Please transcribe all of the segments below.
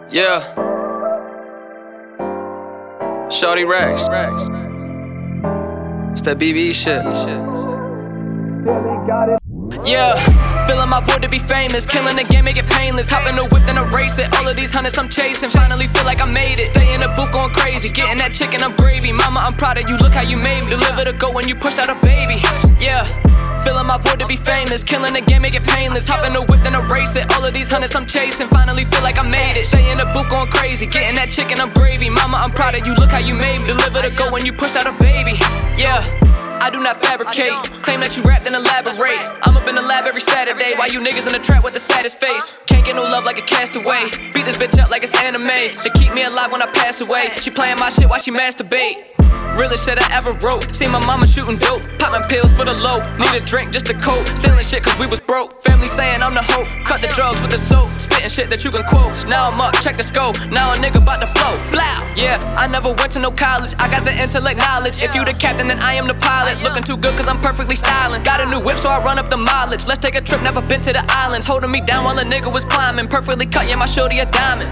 Yeah. Shorty Rex. It's that BB shit. Yeah, filling my void to be famous, killing the game, make it painless. Hop in the whip, then erase it. All of these hundreds I'm chasing, finally feel like I made it. Stay in the booth going crazy, getting that chicken, I'm gravy. Mama, I'm proud of you, look how you made me. Deliver the go when you pushed out a baby. Yeah, filling my void to be famous, killing the game, make it painless. Hop in the whip, then erase it. All of these hundreds I'm chasing, finally feel like I made it. Stay in the booth going crazy, getting that chicken, I'm gravy. Mama, I'm proud of you, look how you made me. Deliver the go when you pushed out a baby. Yeah, I do not fabricate, claim that you rap then elaborate. I'm up in the lab every Saturday, while you niggas in the trap with the saddest face. Can't get no love like a castaway, beat this bitch up like it's anime. They keep me alive when I pass away, she playing my shit while she masturbate. Realest shit I ever wrote, see my mama shooting dope, popping pills for the low. Need a drink just to cope, stealing shit cause we was broke. Family saying I'm the hope, cut the drugs with the soap. Spitting shit that you can quote, now I'm up, check the scope. Now a nigga bout to blow, blow. Yeah, I never went to no college, I got the intellect knowledge. If you the captain then I am the pilot, looking too good cause I'm perfectly styling. Got a new whip so I run up the mileage, let's take a trip, never been to the islands. Holding me down while a nigga was climbing, perfectly cut, yeah my shorty a diamond.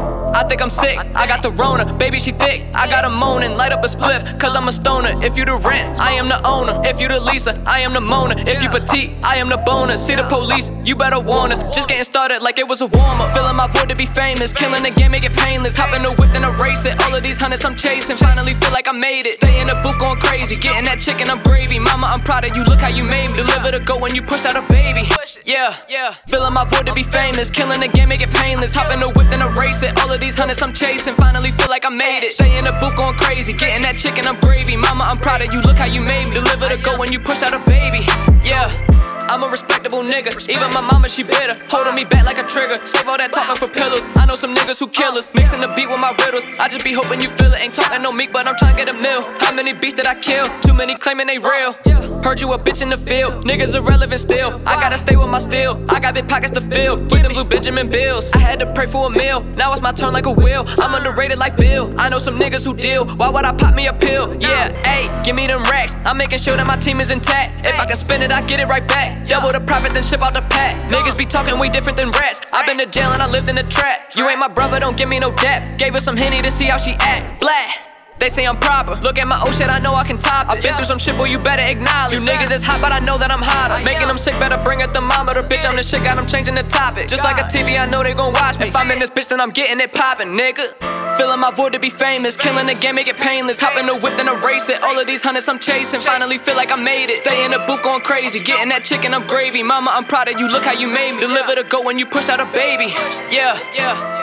I think I'm sick, I got the Rona, baby she thick. I got her moaning, light up a spliff, cause I'm a stoner. If you the rent, I am the owner. If you the Lisa, I am the Mona. If you petite, I am the boner. See the police, you better warn us. Just getting started like it was a warm-up. Filling my void to be famous, killing the game, make it painless. Hop in the whip then erase it. All of these hundreds I'm chasing, finally feel like I made it. Stay in the booth going crazy, getting that chicken, I'm gravy. Mama, I'm proud of you, look how you made me. Deliver the go when you pushed out a baby. Yeah, filling my void to be famous, killing the game, make it painless. Hop in the whip then erase it. All of these hundreds I'm chasing, finally feel like I made it. Stay in the booth going crazy, getting that chicken, I'm gravy. Mama, I'm proud of you, look how you made me. Deliver the go when you pushed out a baby. Yeah, I'm a respectable nigga, even my mama she bitter, holding me back like a trigger. Save all that talking for pillows, I know some niggas who kill us. Mixing the beat with my riddles, I just be hoping you feel it. Ain't talking no meek, but I'm trying to get a meal. How many beats did I kill? Too many claiming they real. Heard you a bitch in the field, niggas irrelevant still. I gotta stay with my steel, I got big pockets to fill. With them blue Benjamin bills, I had to pray for a meal. Now it's my turn like a wheel, I'm underrated like Bill. I know some niggas who deal, why would I pop me a pill? Yeah, ayy, give me them racks, I'm making sure that my team is intact. If I can spend it, I get it right back. Double the profit, then ship out the pack. Niggas be talking way different than rats. I've been to jail and I lived in the trap. You ain't my brother, don't give me no dap. Gave her some Henny to see how she act. Black, they say I'm proper. Look at my old shit, I know I can top it. I've been through some shit, boy, you better acknowledge. You niggas is hot, but I know that I'm hotter. Making them sick, better bring a thermometer. Bitch, I'm the shit, got them changing the topic. Just like a TV, I know they gon' watch me. If I'm in this bitch, then I'm getting it poppin', nigga. Filling my void to be famous, killing the game, make it painless. Hop in the whip, then erase it. All of these hundreds I'm chasing, finally feel like I made it. Stay in the booth going crazy, getting that chicken, I'm gravy. Mama, I'm proud of you, look how you made me. Deliver the go when you pushed out a baby. Yeah.